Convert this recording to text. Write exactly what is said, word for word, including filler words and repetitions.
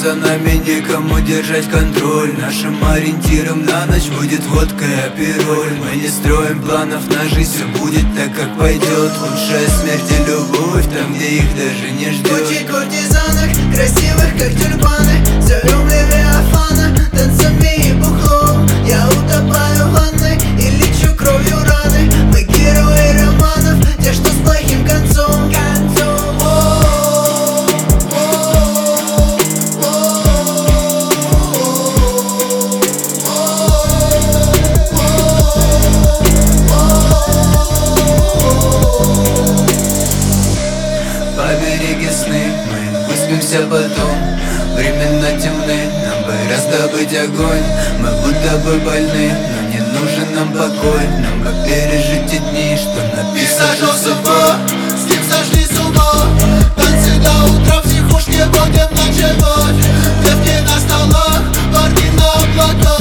за нами никому держать контроль. Нашим ориентиром на ночь будет водка и апероль. Мы не строим планов на жизнь, все будет так, как пойдет. Лучшая смерть и любовь там, где их даже не ждет. Кучи куртизанок, красивых как тюльпаны. Зовем левиафана, танцами и бухлом. Я утопаю в ванной и лечу кровью раны. Мы герои романов, те, что с плохим концом. Побереги сны, мы выспимся потом. Времена темны, нам бы раздобыть огонь. Мы будто бы больны, но не нужен нам покой. Нам бы пережить те дни, что И написано сошел с ума, судьба. с ним сошли с ума. Танцы до утра, в психушке будем ночевать. Девки на столах, парни на облаках.